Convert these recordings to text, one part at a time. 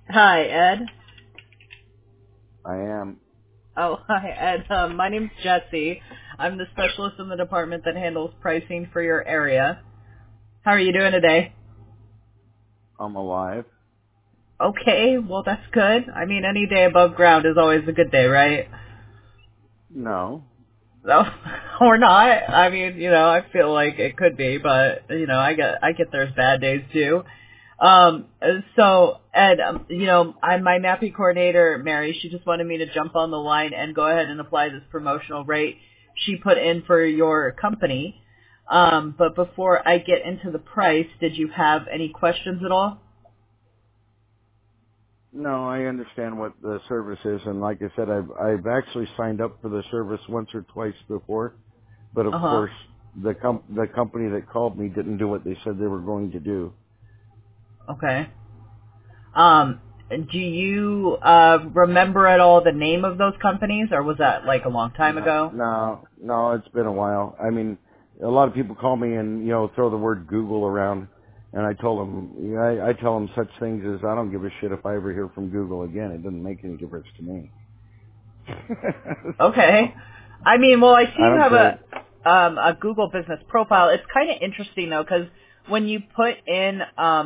Hi, Ed. I am. Oh, hi, Ed. My name's Jesse. I'm the specialist in the department that handles pricing for your area. How are you doing today? I'm alive. Okay, well, that's good. I mean, any day above ground is always a good day, right? No. No, or not. I mean, I feel like it could be, but I get there's bad days too. Um, so Ed, I'm my mapping coordinator, Mary. She just wanted me to jump on the line and go ahead and apply this promotional rate she put in for your company. But before I get into the price, did you have any questions at all? No, I understand what the service is, and like I said, I've actually signed up for the service once or twice before, but of Uh huh. course, the company that called me didn't do what they said they were going to do. Okay. Do you remember at all the name of those companies, or was that like a long time No, ago? no, no, it's been a while. I mean, a lot of people call me and throw the word Google around, and I told them, I tell them such things as I don't give a shit if I ever hear from Google again. It doesn't make any difference to me. Okay. So I mean, well, I see I you don't have care. a Google business profile. It's kind of interesting though, because when you put in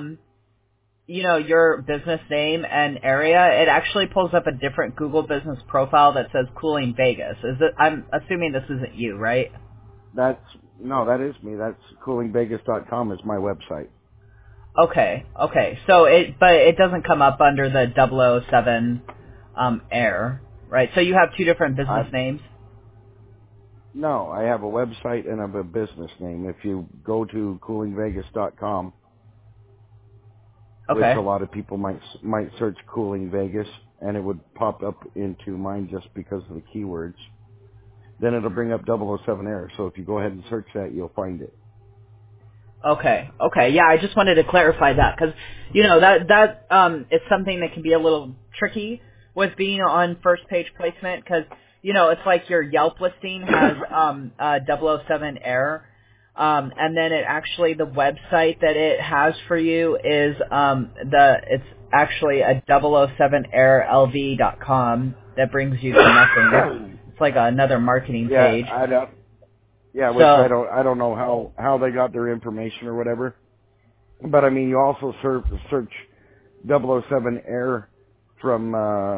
your business name and area, it actually pulls up a different Google business profile that says Cooling Vegas. Is it? I'm assuming this isn't you, right? No, that is me. That's coolingvegas.com is my website. Okay. Okay. So but it doesn't come up under the 007 air, right? So you have two different business I names. No, I have a website and I have a business name. If you go to coolingvegas.com, which a Okay. lot of people might search Cooling Vegas, and it would pop up into mine just because of the keywords. Then it'll bring up 007 Air. So if you go ahead and search that, you'll find it. Okay. Okay. Yeah, I just wanted to clarify that because, that is something that can be a little tricky with being on first page placement because, it's like your Yelp listing has double oh 007 error. And then the website that it has for you is it's actually a double oh 007 errorlv.com that brings you to nothing. It's like another marketing Yeah, page. I don't. Yeah, which So, I don't know how they got their information or whatever. But I mean, you also search 007 Air from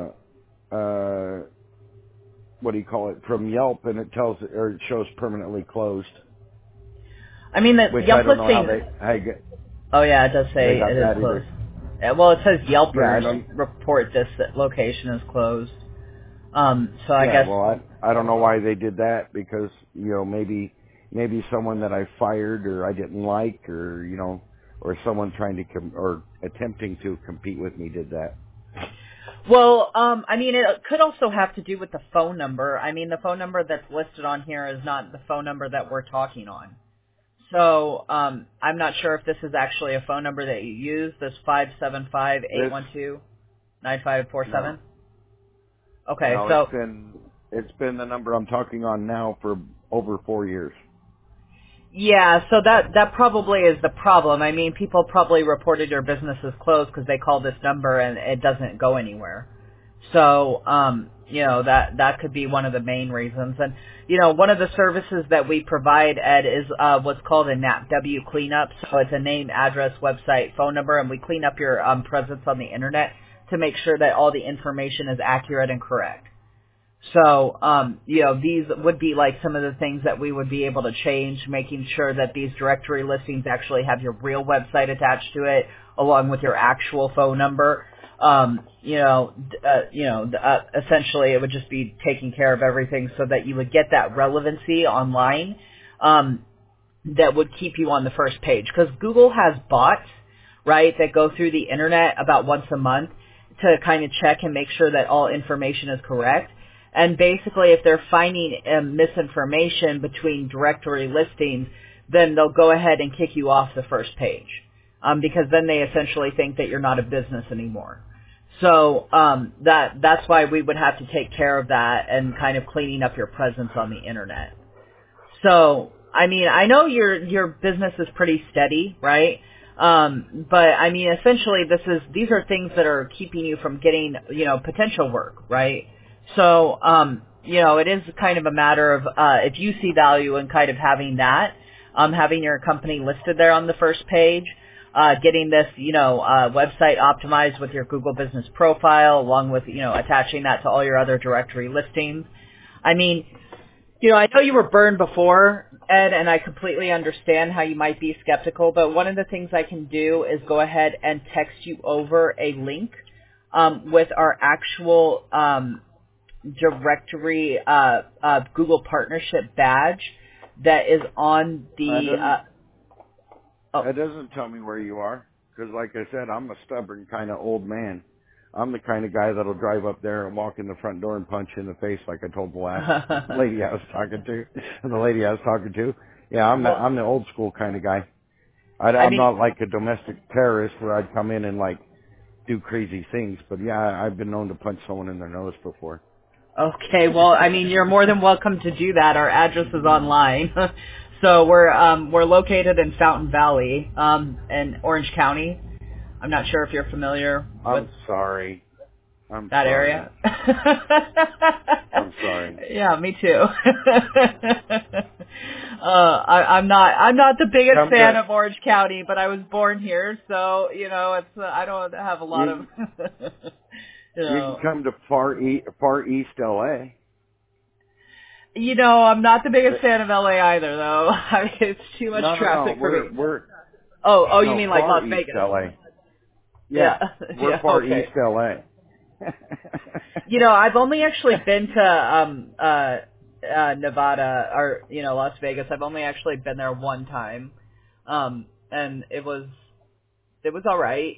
what do you call it, from Yelp, and it shows permanently closed, I mean, the which I Yelp don't know listing. how Oh yeah, it does they say got it is that closed. either. Well, it says Yeah, I Yelpers don't. report this location is closed. So I Yeah, guess. well, I don't know why they did that because maybe someone that I fired or I didn't like or or someone trying to or attempting to compete with me did that. Well, I mean, it could also have to do with the phone number. I mean, the phone number that's listed on here is not the phone number that we're talking on. So I'm not sure if this is actually a phone number that you use. This 575-812-9547. This no. Okay, No, so it's been the number I'm talking on now for over 4 years. yeah, so that probably is the problem. I mean, people probably reported your business as closed because they call this number and it doesn't go anywhere. So, that could be one of the main reasons. And, one of the services that we provide, Ed, is what's called a NAPW cleanup. So it's a name, address, website, phone number, and we clean up your presence on the internet to make sure that all the information is accurate and correct. So, these would be like some of the things that we would be able to change, making sure that these directory listings actually have your real website attached to it, along with your actual phone number. Essentially, it would just be taking care of everything so that you would get that relevancy online, that would keep you on the first page. Because Google has bots, right, that go through the internet about once a month to kind of check and make sure that all information is correct. And basically, if they're finding misinformation between directory listings, then they'll go ahead and kick you off the first page, because then they essentially think that you're not a business anymore. So that's why we would have to take care of that and kind of cleaning up your presence on the internet. So, I mean, I know your business is pretty steady, right? But I mean, essentially, these are things that are keeping you from getting, potential work, right? So, it is kind of a matter of, if you see value in kind of having that, having your company listed there on the first page, getting this, website optimized with your Google Business Profile, along with, attaching that to all your other directory listings. I mean, I know you were burned before, Ed, and I completely understand how you might be skeptical, but one of the things I can do is go ahead and text you over a link with our actual directory Google partnership badge that is on the... It doesn't tell me where you are, because like I said, I'm a stubborn kind of old man. I'm the kind of guy that'll drive up there and walk in the front door and punch you in the face, like I told the last lady I was talking to. And the lady I was talking to, yeah, I'm the old school kind of guy. I'm not like a domestic terrorist where I'd come in and like do crazy things, but yeah, I've been known to punch someone in their nose before. Okay, well, I mean, you're more than welcome to do that. Our address is online. So we're located in Fountain Valley, in Orange County. I'm not sure if you're familiar with that area. I'm sorry. Yeah, me too. I'm not the biggest fan of Orange County, but I was born here, so it's I don't have a lot of. You can come to Far East LA. I'm not the biggest fan of LA either, though. I mean, it's too much traffic for me. You mean like Las Vegas? LA. Yeah, we're Far East LA. I've only actually been to Nevada or Las Vegas. I've only actually been there one time, and it was all right.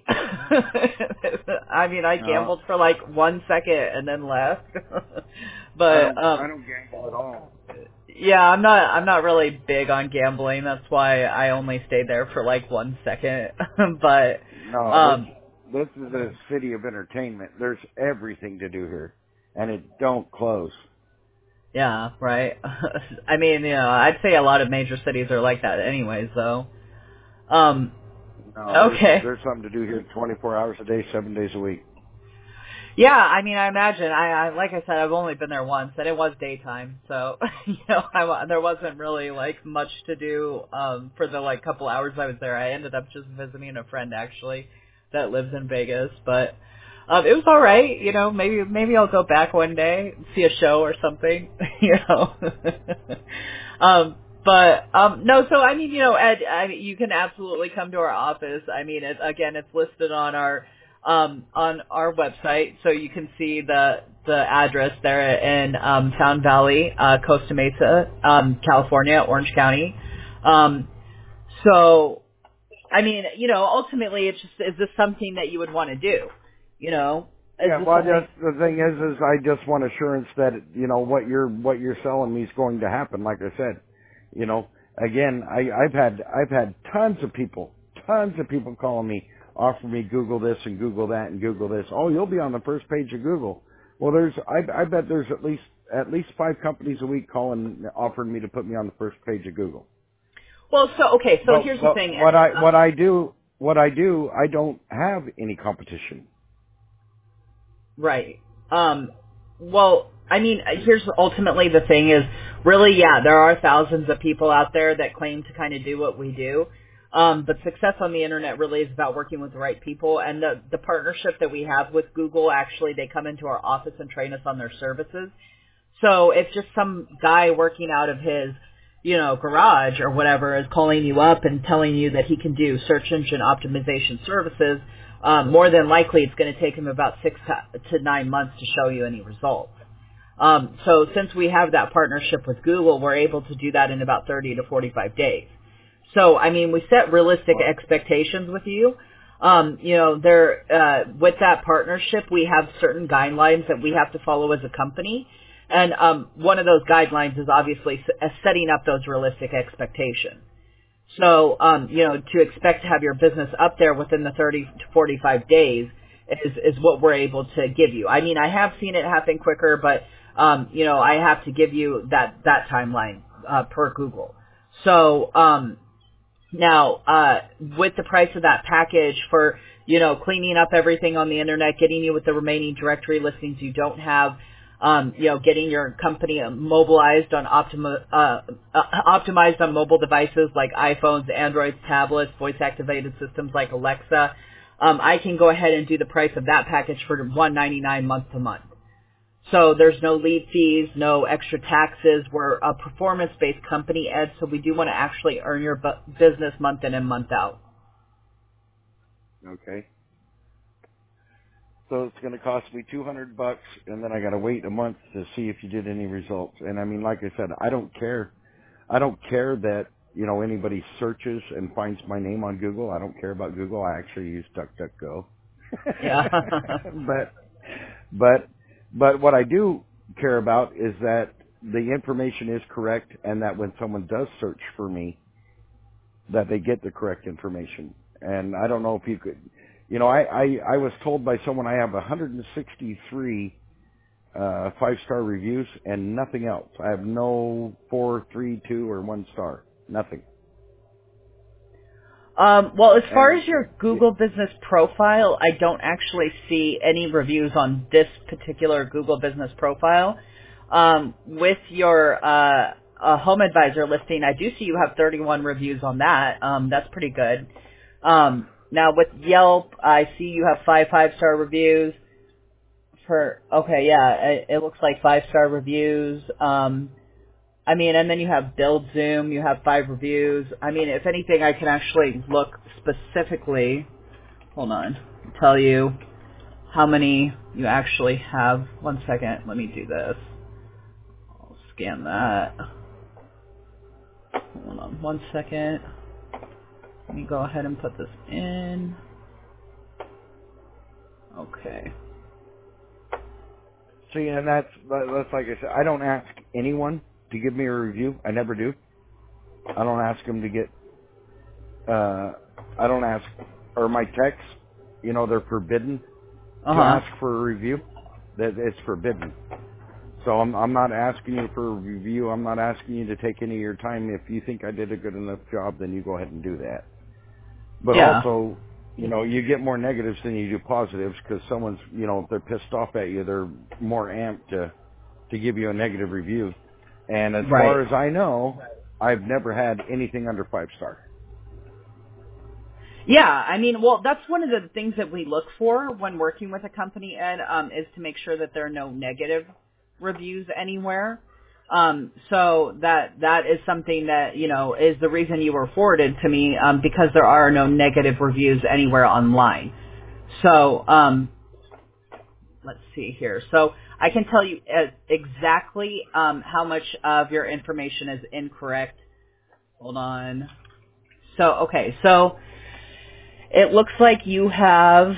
I mean, I gambled for like 1 second and then left. But I don't gamble at all. Yeah, I'm not really big on gambling. That's why I only stayed there for like 1 second. But this is a city of entertainment. There's everything to do here, and it don't close. Yeah, right. I mean, I'd say a lot of major cities are like that anyways, though. Okay. There's something to do here 24 hours a day, 7 days a week. Yeah, I mean, I imagine. I like I said, I've only been there once, and it was daytime, so there wasn't really like much to do for the like couple hours I was there. I ended up just visiting a friend actually that lives in Vegas, but it was all right. Maybe I'll go back one day and see a show or something. No, so I mean, Ed, you can absolutely come to our office. I mean, it's listed on our website, so you can see the address there in Fountain Valley, Costa Mesa, California, Orange County. So, I mean, ultimately, it's just, is this something that you would want to do? Yeah, well, the thing is I just want assurance that what you're selling me is going to happen. Like I said, again, I've had tons of people calling me, offer me Google this and Google that and Google this. Oh, you'll be on the first page of Google. Well, I bet there's at least 5 companies a week offering me to put me on the first page of Google. Well, so here's the thing. What I do, I don't have any competition. Right. Well, I mean, here's ultimately the thing is, really, yeah, there are thousands of people out there that claim to kind of do what we do. But success on the internet really is about working with the right people. And the partnership that we have with Google, actually, they come into our office and train us on their services. So if just some guy working out of his, garage or whatever is calling you up and telling you that he can do search engine optimization services, more than likely it's going to take him about 6 to 9 months to show you any results. So since we have that partnership with Google, we're able to do that in about 30 to 45 days. So, I mean, we set realistic expectations with you. With that partnership, we have certain guidelines that we have to follow as a company. And one of those guidelines is obviously setting up those realistic expectations. So, to expect to have your business up there within the 30 to 45 days is what we're able to give you. I mean, I have seen it happen quicker, but, I have to give you that timeline per Google. So, Now, with the price of that package for, cleaning up everything on the internet, getting you with the remaining directory listings you don't have, getting your company mobilized on optimized on mobile devices like iPhones, Androids, tablets, voice-activated systems like Alexa, I can go ahead and do the price of that package for $199 month to month. So there's no lead fees, no extra taxes. We're a performance-based company, Ed, so we do want to actually earn your business month in and month out. Okay. So it's going to cost me $200, and then I got to wait a month to see if you did any results. And I mean, like I said, I don't care. I don't care that, anybody searches and finds my name on Google. I don't care about Google. I actually use DuckDuckGo. Yeah. But what I do care about is that the information is correct, and that when someone does search for me, that they get the correct information. And I don't know if you could, I was told by someone I have 163 5-star reviews and nothing else. I have no 4, 3, 2, or 1 star. Nothing. Well, as far as your Google business profile, I don't actually see any reviews on this particular Google business profile. With your Home Advisor listing, I do see you have 31 reviews on that. That's pretty good. Now with Yelp, I see you have 5 5-star reviews. It looks like 5-star reviews. And then you have Build Zoom, you have 5 reviews. If anything, I can actually look specifically, hold on, tell you how many you actually have. 1 second, let me do this. I'll scan that. Hold on 1 second. Let me go ahead and put this in. Okay. See, and that's like I said, I don't ask anyone to give me a review. I never do. I don't ask them to get, I don't ask, or my texts, they're forbidden to ask for a review. That it's forbidden. So I'm not asking you for a review. I'm not asking you to take any of your time. If you think I did a good enough job, then you go ahead and do that. But also, you get more negatives than you do positives because someone's, if they're pissed off at you, they're more amped to give you a negative review. And as far as I know, I've never had anything under 5-star. Yeah, well, that's one of the things that we look for when working with a company, Ed, is to make sure that there are no negative reviews anywhere. So that is something that, is the reason you were forwarded to me, because there are no negative reviews anywhere online. So, let's see here. So I can tell you exactly, how much of your information is incorrect. Hold on. So it looks like you have,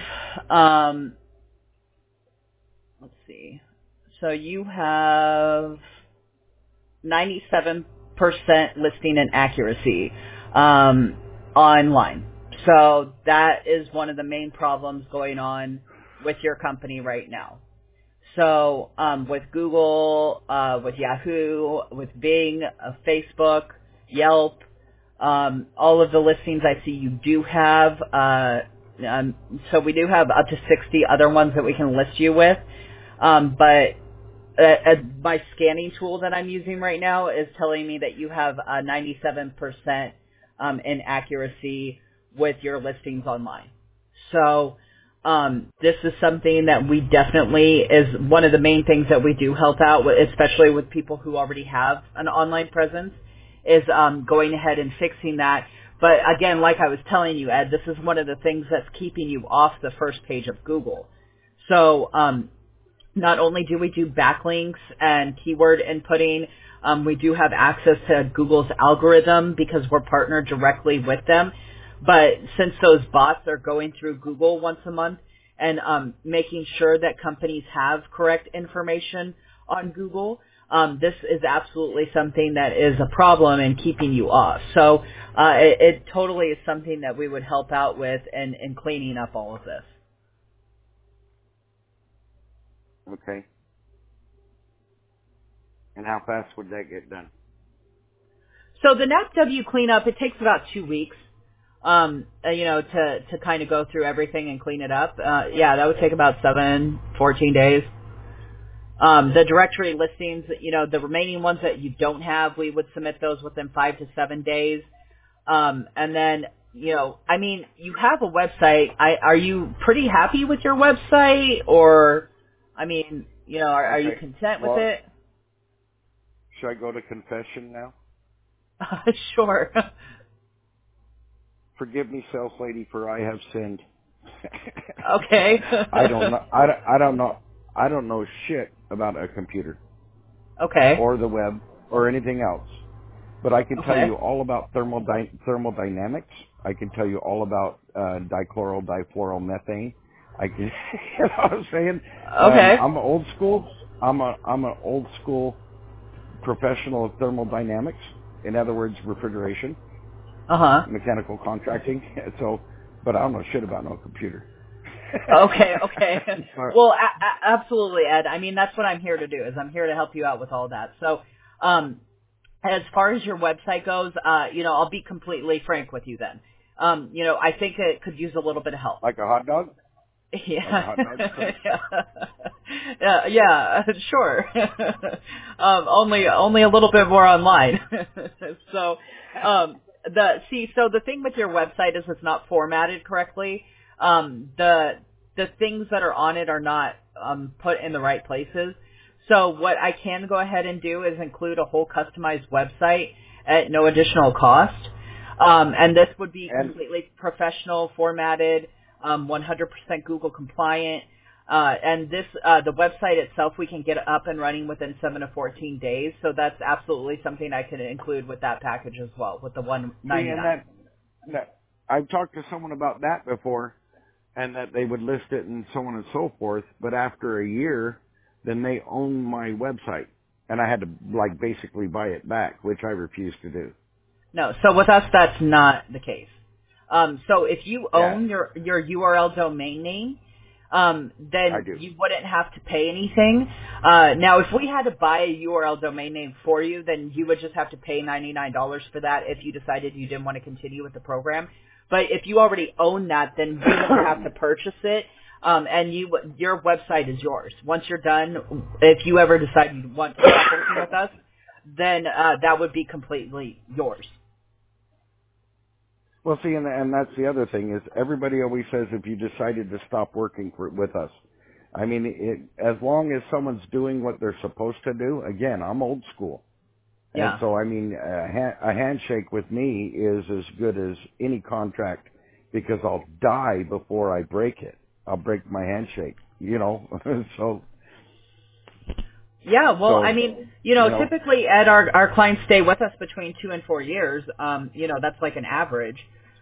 let's see. So you have 97% listing and accuracy online. So that is one of the main problems going on with your company right now. So with Google, with Yahoo, with Bing, Facebook, Yelp, all of the listings I see you do have. So we do have up to 60 other ones that we can list you with. But my scanning tool that I'm using right now is telling me that you have 97% in accuracy with your listings online. So this is something that we definitely is one of the main things that we do help out with, especially with people who already have an online presence, is going ahead and fixing that. But again, like I was telling you, Ed, this is one of the things that's keeping you off the first page of Google. So not only do we do backlinks and keyword inputting, we do have access to Google's algorithm because we're partnered directly with them. But since those bots are going through Google once a month and making sure that companies have correct information on Google, this is absolutely something that is a problem in keeping you off. So it totally is something that we would help out with in cleaning up all of this. Okay. And how fast would that get done? So the NAPW cleanup, it takes about 2 weeks. to kind of go through everything and clean it up. Yeah, that would take about 14 days. The directory listings, the remaining ones that you don't have, we would submit those within 5 to 7 days. And then, you have a website. Are you pretty happy with your website, or, are you Okay. content with Well, it? should I go to confession now? Sure. Forgive me, sales lady, for I have sinned. Okay. I don't know. I don't know. I don't know shit about a computer Okay. or the web or anything else. But I can tell Okay. you all about thermodynamics. I can tell you all about difluoromethane. I can, you know what I'm saying? Okay. I'm old school. I'm an old school professional of thermodynamics. In other words, refrigeration, Uh-huh. mechanical contracting. So, but I don't know shit about no computer. Okay, okay. Sorry. Well, absolutely, Ed. That's what I'm here to do, is I'm here to help you out with all that. So, as far as your website goes, I'll be completely frank with you then. I think it could use a little bit of help. Like a hot dog? Like a Yeah. hot dog? Yeah, sure. Only a little bit more online. So, so the thing with your website is it's not formatted correctly. The things that are on it are not put in the right places. So what I can go ahead and do is include a whole customized website at no additional cost. And this would be And completely professional, formatted, 100% Google compliant. And the website itself, we can get up and running within 7 to 14 days. So that's absolutely something I can include with that package as well, with the see, and 199. that I've talked to someone about that before, and that they would list it and so on and so forth. But after a year, then they own my website, and I had to like basically buy it back, which I refused to do. No, so with us, that's not the case. So if you Yeah, own your URL domain name, I then do. you wouldn't have to pay anything. Now, if we had to buy a URL domain name for you, then you would just have to pay $99 for that if you decided you didn't want to continue with the program. But if you already own that, then you wouldn't have to purchase it. And your website is yours. Once you're done, if you ever decide you want to stop working with us, then that would be completely yours. Well, see, and that's the other thing is everybody always says if you decided to stop working with us. I mean, as long as someone's doing what they're supposed to do, again, I'm old school. And Yeah. so, I mean, a handshake with me is as good as any contract because I'll die before I break it. I'll break my handshake, you know. so, Yeah, well, so, you know, typically, Ed, our clients stay with us between 2 and 4 years. That's like an average.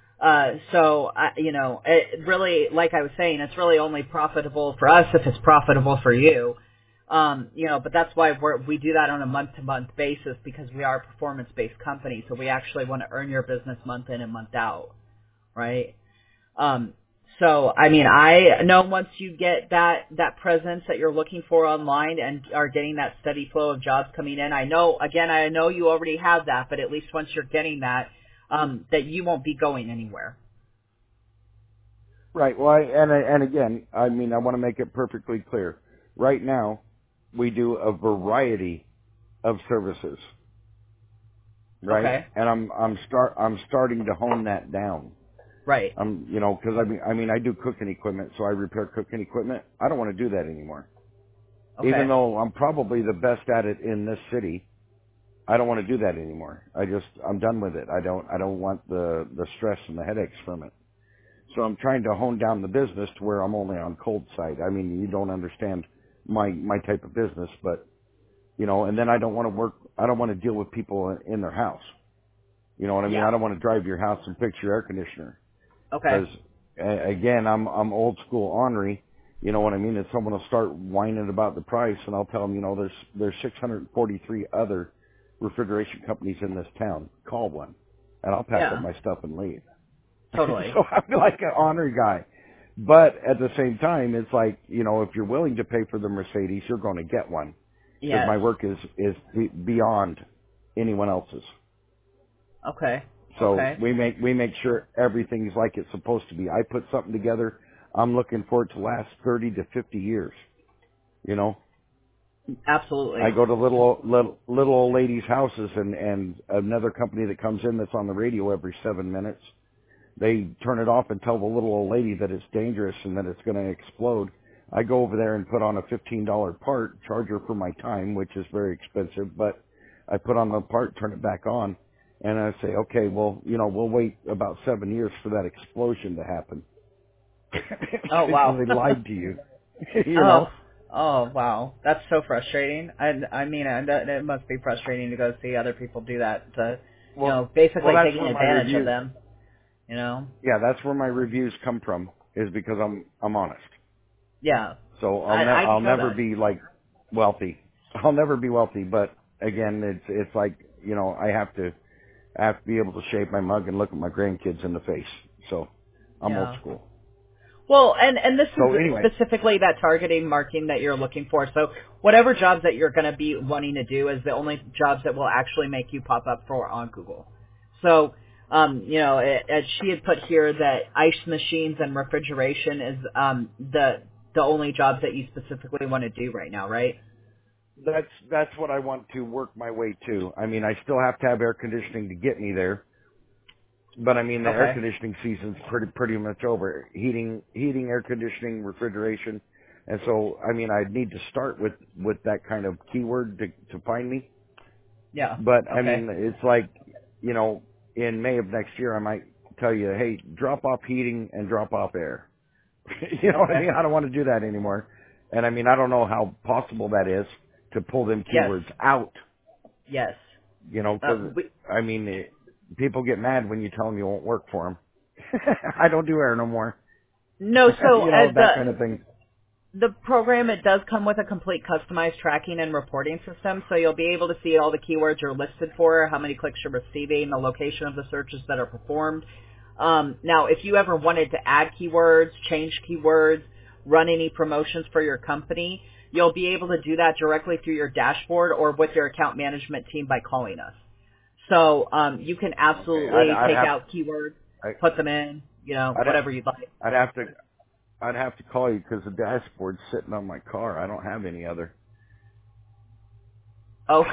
It really, like I was saying, it's really only profitable for us if it's profitable for you. But that's why we do that on a month-to-month basis, because we are a performance-based company, so we actually want to earn your business month in and month out, right? I know once you get that presence that you're looking for online and are getting that steady flow of jobs coming in, I know you already have that, but at least once you're getting that, that you won't be going anywhere. right. Well, and again, I mean, I want to make it perfectly clear. Right now, we do a variety of services, right? Okay. And I'm starting to hone that down. Right. Because I do cooking equipment, so I repair cooking equipment. I don't want to do that anymore. Even Okay. though I'm probably the best at it in this city, I don't want to do that anymore. I'm done with it. I don't want the stress and the headaches from it. So I'm trying to hone down the business to where I'm only on cold side. I mean, you don't understand my type of business, but and then I don't want to deal with people in their house. You know what I mean? Yeah. I don't want to drive to your house and fix your air conditioner. Okay. Because again, I'm old school ornery. You know what I mean? And someone will start whining about the price, and I'll tell them, there's 643 other refrigeration companies in this town. Call one, and I'll pack up Yeah. my stuff and leave. Totally. So I'm like an ornery guy. But at the same time, it's like, if you're willing to pay for the Mercedes, you're going to get one. Because Yes. my work is beyond anyone else's. Okay. So Okay. we make sure everything's like it's supposed to be. I put something together, I'm looking for it to last 30 to 50 years. You know, I Absolutely. go to little old ladies' houses and another company that comes in that's on the radio every 7 minutes. They turn it off and tell the little old lady that it's dangerous and that it's going to explode. I go over there and put on a $15 part, charge her for my time, which is very expensive, but I put on the part, turn it back on, and I say, okay, well, you know, we'll wait about 7 years for that explosion to happen. Oh So wow. they lied to you, you Oh, know? oh wow, that's so frustrating. I mean, it must be frustrating to go see other people do that to, Well, basically that's taking where my advantage of review, them. You know? yeah, that's where my reviews come from, is because I'm honest. Yeah, So I I'll can know never that. be like wealthy. I'll never be wealthy, but again, it's like, you know, I have to be able to shave my mug and look at my grandkids in the face. So I'm old Yeah. school. Well, and this So is anyway, specifically that targeting marketing that you're looking for. So whatever jobs that you're going to be wanting to do is the only jobs that will actually make you pop up for on Google. So, as she had put here that ice machines and refrigeration is the only jobs that you specifically want to do right now, right? that's what I want to work my way to. I mean, I still have to have air conditioning to get me there, but I mean, the air Okay. conditioning season's pretty much over. Heating, air conditioning, refrigeration. And so, I mean, I'd need to start with that kind of keyword to find me. Yeah. But I Okay. mean, it's like, you know, in May of next year, I might tell you, hey, drop off heating and drop off air. You know what I Okay. mean? I don't want to do that anymore. And I mean, I don't know how possible that is to pull them Yes. keywords out, Yes. you know, because, We, I mean, people get mad when you tell them you won't work for them. I don't do air no more. no. So You know, as that kind of thing. the program, it does come with a complete customized tracking and reporting system, so you'll be able to see all the keywords you're listed for, how many clicks you're receiving, the location of the searches that are performed. Now, if you ever wanted to add keywords, change keywords, run any promotions for your company, you'll be able to do that directly through your dashboard or with your account management team by calling us. So you can Okay. absolutely take out keywords, I- put them in, I'd, whatever you'd like. I'd have to, I'd have to call you because the dashboard's sitting on my car. I don't have any other. Oh,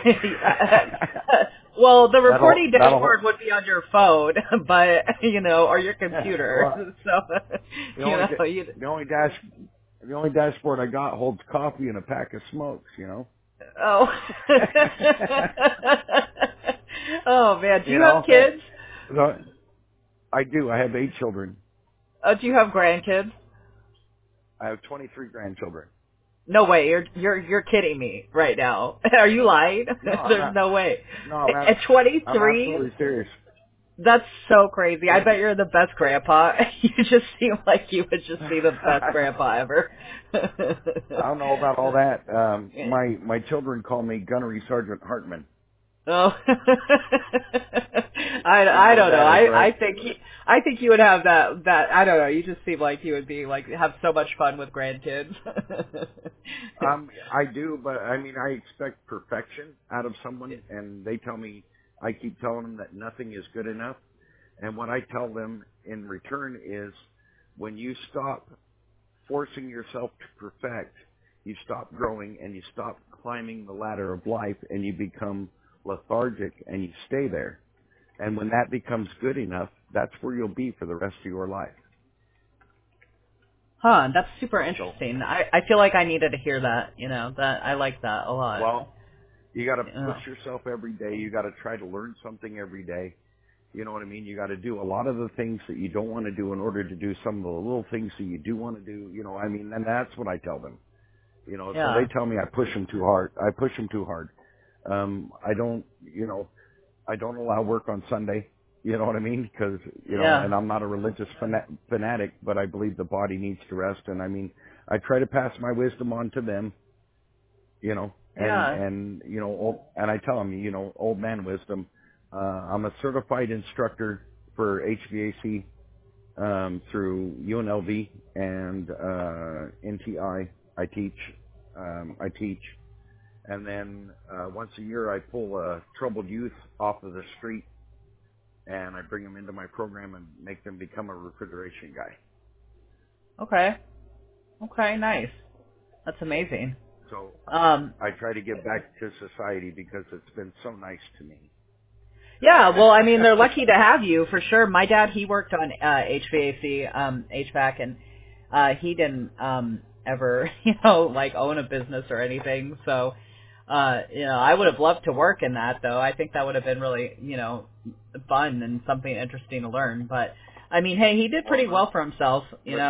well, the reporting That'll dashboard would be on your phone, but or your well, computer. So, the only you. the only dash the only dashboard I got holds coffee and a pack of smokes. You know. Oh. Oh man, do You you have know. kids? I do. I have 8 children. Do you have grandkids? I have 23 grandchildren. No way, you're kidding me right now. Are you lying? No, I'm There's not. no way. No, At I'm 23? absolutely serious. That's so crazy. I Twenty. bet you're the best grandpa. You just seem like you would just be the best grandpa ever. I don't know about all that. My children call me Gunnery Sergeant Hartman. Oh, You know I what don't know. that is, right? I think you would have that. I don't know. You just seem like you would be like have so much fun with grandkids. I do, but I mean, I expect perfection out of someone, and they tell me, I keep telling them that nothing is good enough. And what I tell them in return is, when you stop forcing yourself to perfect, you stop growing and you stop climbing the ladder of life, and you become lethargic and you stay there. And when that becomes good enough, that's where you'll be for the rest of your life. Huh? That's super So, interesting. I feel like I needed to hear that. That I like that a lot. well, you got to push Yeah. yourself every day. You got to try to learn something every day. You know what I mean? You got to do a lot of the things that you don't want to do in order to do some of the little things that you do want to do. You know, I mean, and that's what I tell them. You know, so they Yeah. tell me I push them too hard. I push them too hard. I don't, I don't allow work on Sunday. You know what I mean? Because, Yeah. and I'm not a religious fanatic, but I believe the body needs to rest. And I mean, I try to pass my wisdom on to them, Yeah. and I tell them, old man wisdom. I'm a certified instructor for HVAC, through UNLV and, NTI. I teach. And then, once a year I pull, troubled youth off of the street and I bring them into my program and make them become a refrigeration guy. Okay. Okay, nice. That's amazing. So Um, I try to give back to society because it's been so nice to me. yeah, well, I mean, they're lucky to have you for sure. My dad, he worked on HVAC, HVAC, and he didn't ever, like own a business or anything. So, I would have loved to work in that, though. I think that would have been really, fun and something interesting to learn. But I mean, hey, he did pretty well for himself.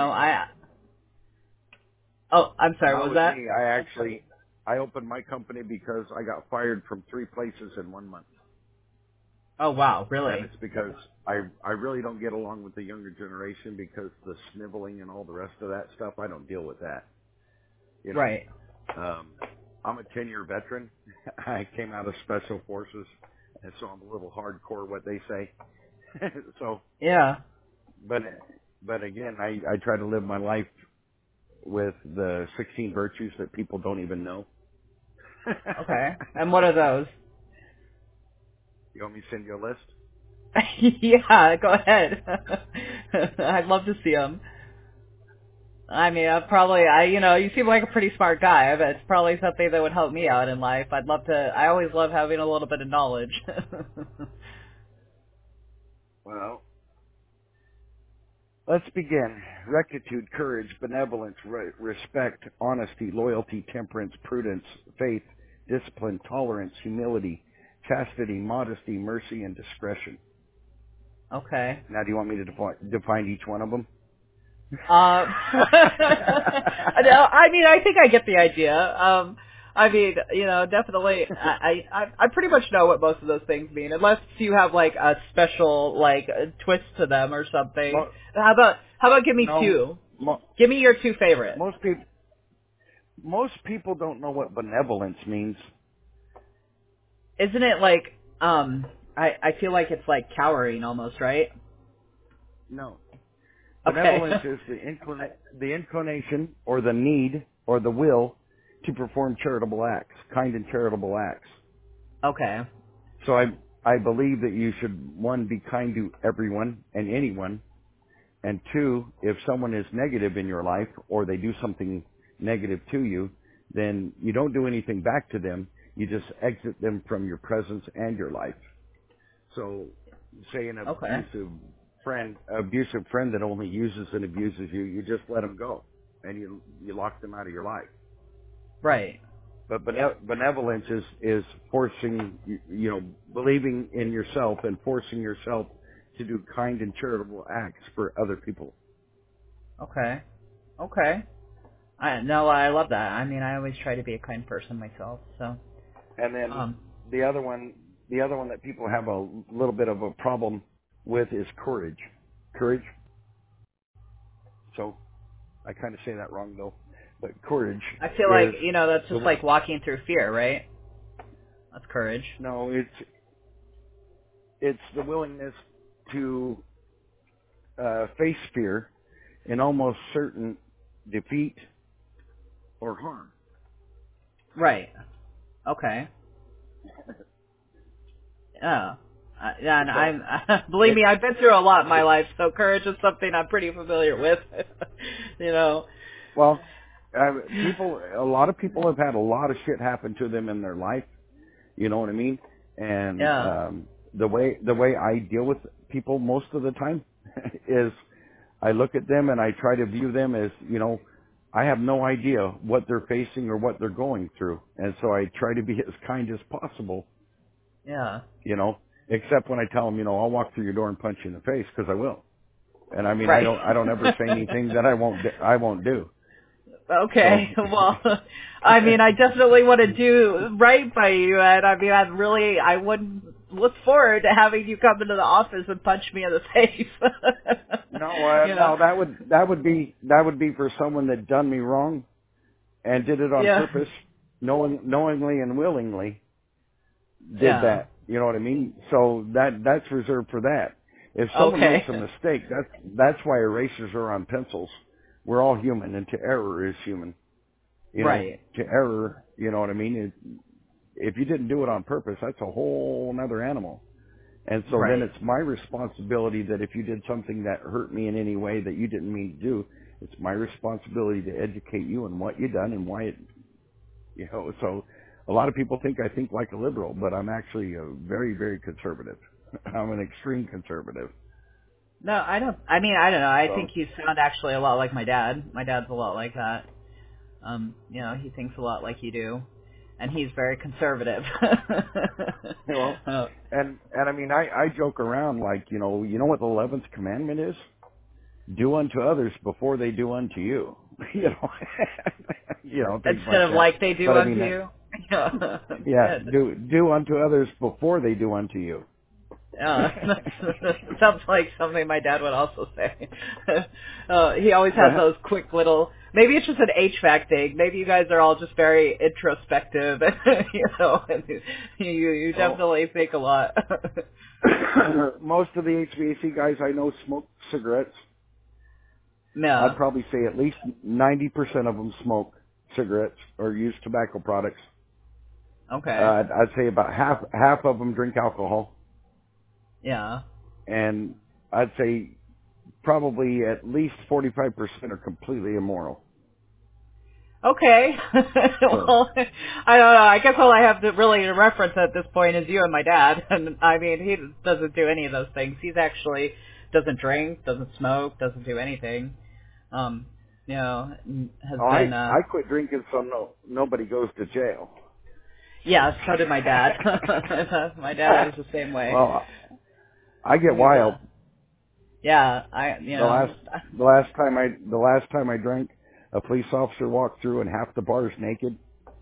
Oh, I'm sorry. What Not was with that? me. I opened my company because I got fired from 3 places in 1 month. Oh, wow, And really? it's because I really don't get along with the younger generation because the sniveling and all the rest of that stuff, I don't deal with that. Right. I'm a 10-year veteran. I came out of special forces, and so I'm a little hardcore what they say. So, Yeah. but again, I try to live my life with the 16 virtues that people don't even know. Okay. And what are those? You want me to send you a list? Yeah, go ahead. I'd love to see them. I mean, you seem like a pretty smart guy. I bet it's probably something that would help me out in life. I always love having a little bit of knowledge. Well, let's begin. Rectitude, courage, benevolence, respect, honesty, loyalty, temperance, prudence, faith, discipline, tolerance, humility, chastity, modesty, mercy, and discretion. Okay. Now, do you want me to define each one of them? No, I mean, I think I get the idea. Definitely, I pretty much know what most of those things mean, unless you have like a special twist to them or something. How about give me No, two? Give me your two favorites. most people don't know what benevolence means. Isn't it like I feel like it's like cowering almost, right? No. Okay. Benevolence is the inclination or the need or the will to perform charitable acts, kind and charitable acts. Okay. So I believe that you should, one, be kind to everyone and anyone, and two, if someone is negative in your life or they do something negative to you, then you don't do anything back to them. You just exit them from your presence and your life. So, say an Okay. abusive friend that only uses and abuses you, you just let them go, and you lock them out of your life. Right. But benevolence is forcing, believing in yourself and forcing yourself to do kind and charitable acts for other people. Okay. Okay. I love that. I mean, I always try to be a kind person myself. So. And then the other one that people have a little bit of a problem with is courage. Courage. So I kind of say that wrong though, but courage I feel like is that's just like walking through fear, right? That's courage. no, it's the willingness to face fear in almost certain defeat or harm. Right. Okay. Yeah. Yeah, and So believe it me, I've been through a lot in my life, so courage is something I'm pretty familiar with. you know. well, a lot of people have had a lot of shit happen to them in their life. You know what I mean? And Yeah. the way I deal with people most of the time is I look at them and I try to view them as, I have no idea what they're facing or what they're going through. And so I try to be as kind as possible, Yeah. except when I tell them, I'll walk through your door and punch you in the face, because I will. And I mean, Right. I don't ever say anything that I won't do. So, Okay, well, I mean, I definitely want to do right by you, and I mean, I would look forward to having you come into the office and punch me in the face. no, that would be for someone that done me wrong and did it on Yeah. purpose, knowingly and willingly did Yeah. that. You know what I mean? So that's reserved for that. If someone Okay. makes a mistake, that's why erasers are on pencils. We're all human, and to error is human. Right. To error, you know what I mean? If you didn't do it on purpose, that's a whole another animal. And so then Right. it's my responsibility that if you did something that hurt me in any way that you didn't mean to do, it's my responsibility to educate you on what you done and why it, so a lot of people think I think like a liberal, but I'm actually a very, very conservative. I'm an extreme conservative. No, I don't. I mean, I don't know. I So, think you sound actually a lot like my dad. My dad's a lot like that. He thinks a lot like you do, and he's very conservative. well, Oh, and I mean, I joke around like, you know what the 11th commandment is? Do unto others before they do unto you. Things instead like of that. like they do But I unto mean, you. Yeah, yeah, good. do unto others before they do unto you. That sounds like something my dad would also say. He always has But those quick little. Maybe it's just an HVAC thing. Maybe you guys are all just very introspective, and you well, definitely think a lot. most of the HVAC guys I know smoke cigarettes. I'd No. probably say at least 90% of them smoke cigarettes or use tobacco products. Okay. I'd say about half of them drink alcohol, Yeah. and I'd say probably at least 45% are completely immoral. Okay. So, Well, I don't know. I guess all I have to really reference at this point is you and my dad. And I mean, he doesn't do any of those things. He's actually doesn't drink, doesn't smoke, doesn't do anything. Um, has been. I quit drinking so nobody goes to jail. Yeah, so did my dad. My dad is the same way. Well, I get He's wild. yeah, The last time I drank, a police officer walked through and half the bar's naked.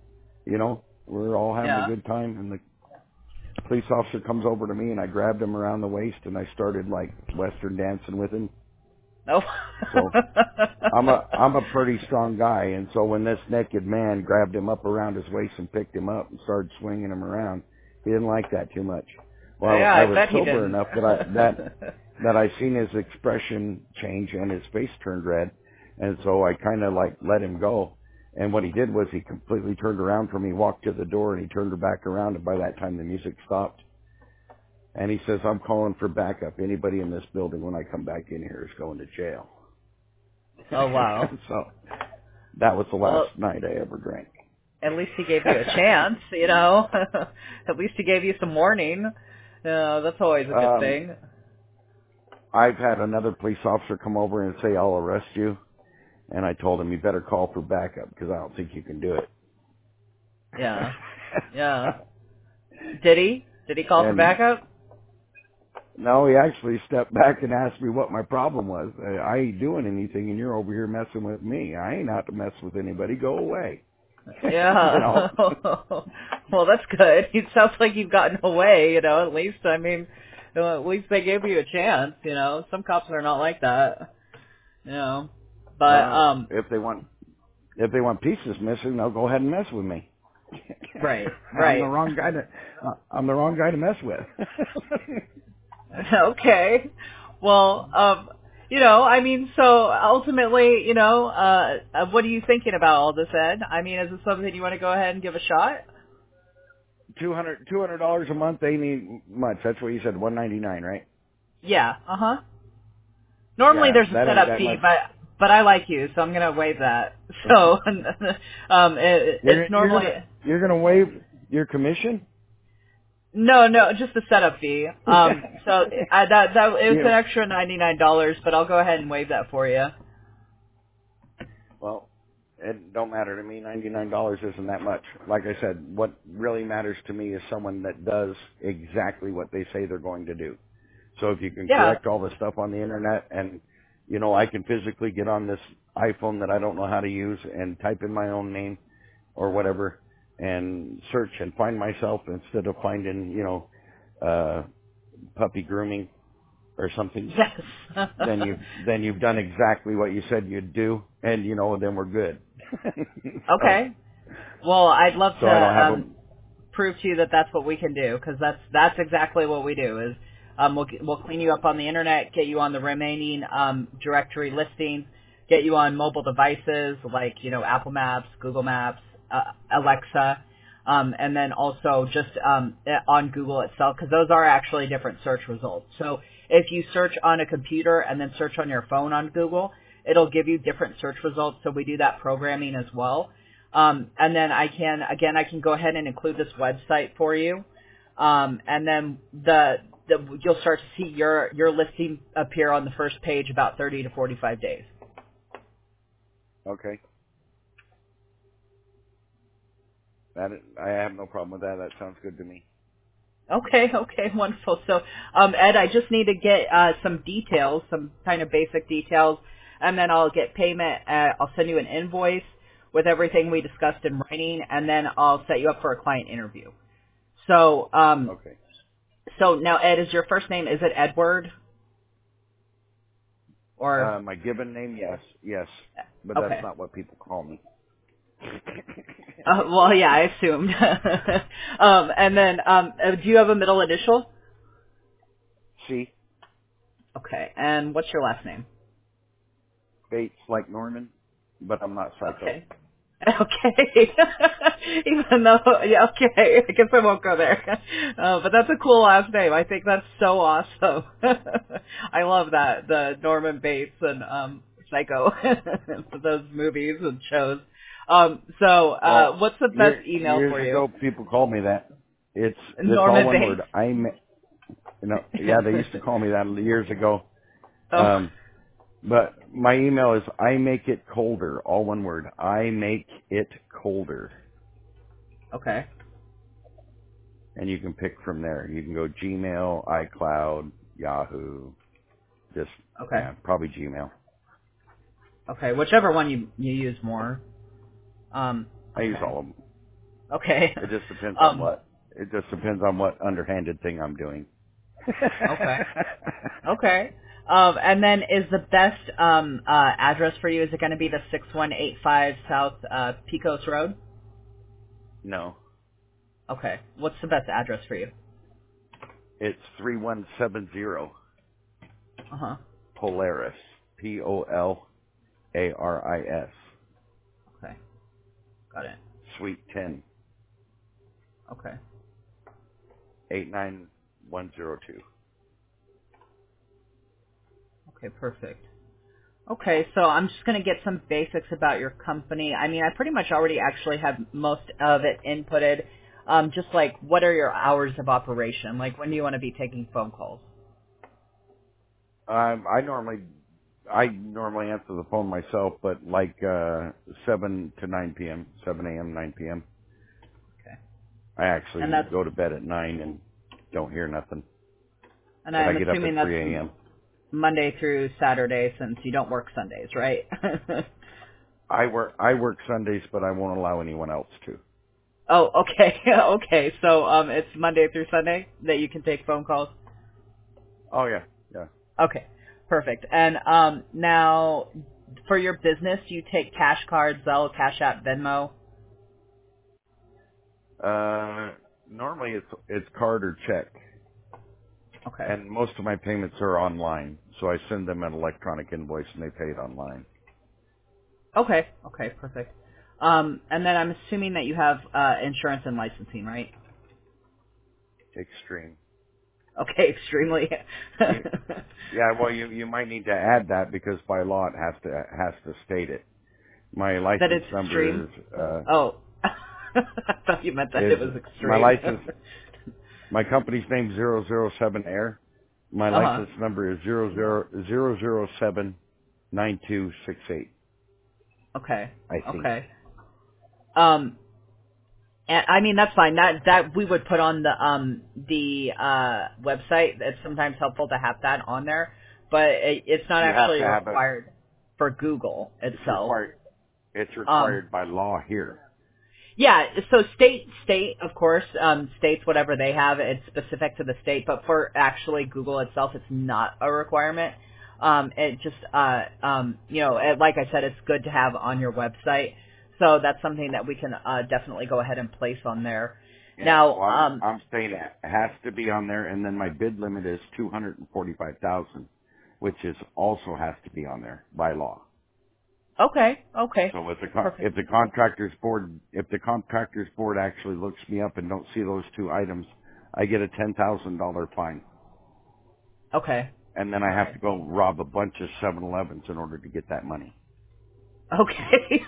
We're all having a yeah. good time, and the police officer comes over to me, and I grabbed him around the waist, and I started like Western dancing with him. Nope. So I'm a pretty strong guy, and so when this naked man grabbed him up around his waist and picked him up and started swinging him around, he didn't like that too much. Well, Yeah, I I was bet he sober didn't. enough that I seen his expression change and his face turned red, and so I kind of like let him go. And what he did was he completely turned around from me, walked to the door, and he turned her back around. And by that time, the music stopped. And he says, "I'm calling for backup. Anybody in this building when I come back in here is going to jail." Oh wow. So that was the last Well, night I ever drank. at least he gave you a chance, you know. At least he gave you some warning. That's always a good um, thing. I've had another police officer come over and say, "I'll arrest you." And I told him, "You better call for backup because I don't think you can do it." Yeah. Yeah. Did he? Did he call for And backup? no, he actually stepped back and asked me what my problem was. I ain't doing anything, and you're over here messing with me. I ain't out to mess with anybody. Go away. Yeah. Well, that's good. It sounds like you've gotten away, at least. I mean, at least they gave you a chance, Some cops are not like that, But, If they want pieces missing, they'll go ahead and mess with me. right, I'm the right. wrong guy to mess with. Okay. Well, I mean, so ultimately, what are you thinking about all this, Ed? I mean, is it something you want to go ahead and give a shot? $200 a month ain't much. That's what you said, $199, right? Yeah. Uh-huh. Normally Yeah, there's a that ain't setup that fee, much. but I like you, so I'm going to waive that. So, it's normally, You're gonna waive your commission? no, just the setup fee. So it's an you extra $99, but I'll go ahead and waive that for you. Well, it don't matter to me. $99 isn't that much. Like I said, what really matters to me is someone that does exactly what they say they're going to do. So if you can Yeah. correct all the stuff on the internet and, I can physically get on this iPhone that I don't know how to use and type in my own name or whatever and search and find myself instead of finding, puppy grooming or something, Yes. then you've done exactly what you said you'd do, and then we're good. so Okay. Well, I'd love so I don't to have a prove to you that that's what we can do, because that's exactly what we do. Is we'll clean you up on the internet, get you on the remaining directory listings, get you on mobile devices like Apple Maps, Google Maps, Alexa. and then also just on Google itself, because those are actually different search results. So if you search on a computer and then search on your phone on Google, it'll give you different search results. So we do that programming as well. And then I can go ahead and include this website for you. And then you'll start to see your listing appear on the first page about 30 to 45 days. Okay. I have no problem with that. That sounds good to me. Okay, wonderful. So, Ed, I just need to get some details, some kind of basic details, and then I'll get payment. I'll send you an invoice with everything we discussed in writing, and then I'll set you up for a client interview. So, Okay. So now, Ed, is your first name, is it Edward? Or my given name, yes, but okay. that's not what people call me. Well, yeah, I assumed. And then, do you have a middle initial? C. Okay, and what's your last name? Bates, like Norman, but I'm not psycho. Okay. Okay. Even though, yeah, okay. I guess I won't go there. But that's a cool last name. I think that's so awesome. I love that. The Norman Bates and, Psycho. Those movies and shows. Well, What's the best email years for you? ago, people called me that. It's all Norman one Bates? word. Yeah, they used to call me that years ago. Oh, But my email is I make it colder, all one word. I make it colder. okay. And you can pick from there. You can go Gmail, iCloud, Yahoo, Okay. probably Gmail. Okay. Whichever one you use more. I use Okay. all of them. Okay. It just depends on what. It just depends on what underhanded thing I'm doing. Okay. Okay. And then is the best address for you, is it going to be the 6185 South Pecos Road? No, Okay. What's the best address for you? it's 3170 Uh-huh. Polaris, Polaris, Okay. Got it. Suite 10, Okay. 89102. Okay, perfect. Okay, so I'm just going to get some basics about your company. I mean, I pretty much already actually have most of it inputted. Just like, what are your hours of operation? Like, when do you want to be taking phone calls? I normally answer the phone myself, but like 7 to 9 p.m., 7 a.m., 9 p.m. Okay. I And actually that's, go to bed at 9 and don't hear nothing. and But I I'm get up at assuming that's 3 a.m. Monday through Saturday, since you don't work Sundays, right? I work Sundays, but I won't allow anyone else to. Oh, okay. Okay. So it's Monday through Sunday that you can take phone calls? Oh yeah, yeah. Okay. Perfect. And now for your business, you take cash cards, Zelle, Cash App, Venmo? Normally it's card or check, Okay. and most of my payments are online, so I send them an electronic invoice and they pay it online. Okay. Okay, perfect. And then I'm assuming that you have insurance and licensing, right? Extreme. Okay, extremely. Yeah, well, you might need to add that because by law it has to state it. My That license it's extreme? number Oh. I thought you meant that is it was my extreme. license. My company's name 007 Air. My Uh-huh. license number is 0079268. Okay. I think. Okay. Um, and, I mean, that's fine. That we would put on the website. It's sometimes helpful to have that on there, but it's not You have actually to have it. required for Google It's itself. required. It's Um, required by law here. yeah. So state, of course, states whatever they have. It's specific to the state, but for actually Google itself, it's not a requirement. It just, like I said, it's good to have on your website. So that's something that we can definitely go ahead and place on there. Yeah. Now, Well, I'm saying it has to be on there, and then my bid limit is 245,000, which is also has to be on there by law. Okay. Okay. So Perfect. if the contractors board actually looks me up and don't see those two items, I get a $10,000 fine, Okay. and then I have Okay. to go rob a bunch of 7-Elevens in order to get that money. Okay.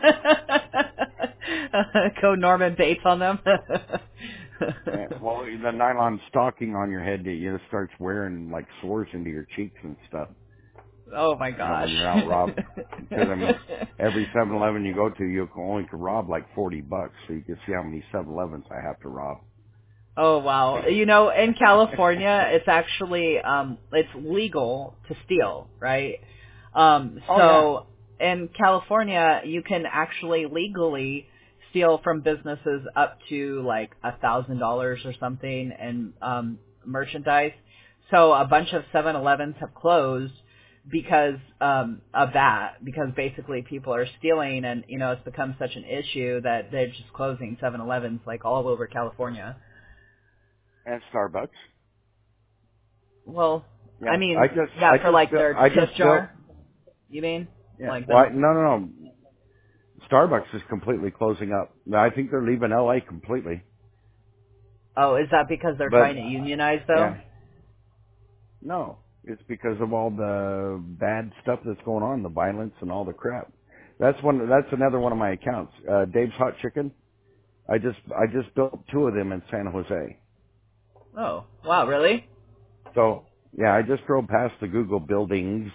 Go Norman Bates on them. Well, the nylon stocking on your head, starts wearing like sores into your cheeks and stuff. Oh my When gosh. you're out robbing. Because I mean, every 7-Eleven you go to, you can only can rob like $40, so you can see how many 7-Elevens I have to rob. Oh wow. In California it's actually it's legal to steal, right? Oh yeah. So in California you can actually legally steal from businesses up to like $1,000 or something in merchandise. So a bunch of 7-Elevens have closed because of that, because basically people are stealing, and it's become such an issue that they're just closing 7-Elevens like all over California. And Starbucks. Well, I Yeah. mean, yeah, for like their I tip just built. jar. You mean Yeah. like Why? them? No. Starbucks is completely closing up. I think they're leaving LA completely. Oh, is that because they're But trying to unionize though? yeah. No. It's because of all the bad stuff that's going on, the violence and all the crap. That's another one of my accounts. Dave's Hot Chicken. I just built 2 of them in San Jose. Oh, wow, really? So yeah, I just drove past the Google buildings.